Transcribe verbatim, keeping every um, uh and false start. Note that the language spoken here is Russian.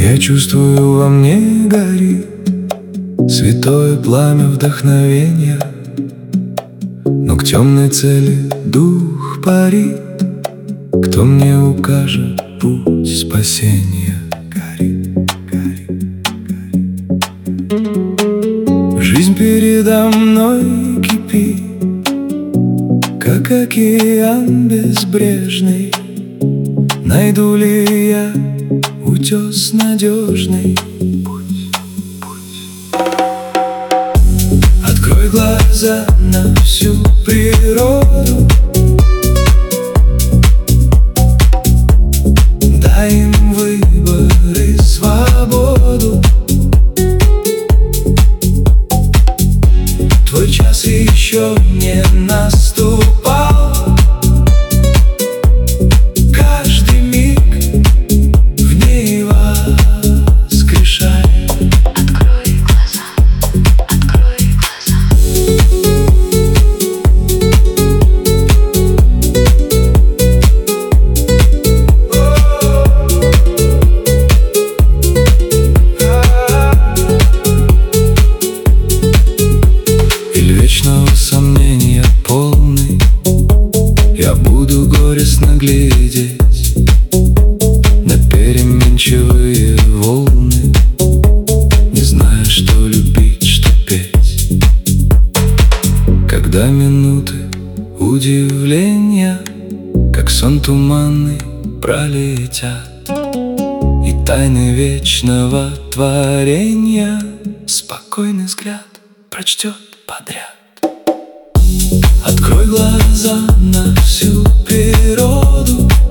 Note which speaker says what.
Speaker 1: Я чувствую, во мне горит святое пламя вдохновения, но к темной цели дух парит. Кто мне укажет путь спасения? Горит, горит, горит. Жизнь передо мной кипит, как океан безбрежный. Найду ли я утес надежный? Путь, путь. Открой глаза на всю природу, дай им выбор и свободу. Твой час еще не наступал. Каждый миг в ней воскрешай.
Speaker 2: Открой глаза, открой глаза.
Speaker 1: Или вечного сомнения полный, я буду горестно глядеть на переменчивые волны, не зная, что любить, что петь. Когда минуты удивления, как сон туманный, пролетят, и тайны вечного творения спокойный взгляд прочтет подряд. Открой глаза на всю природу,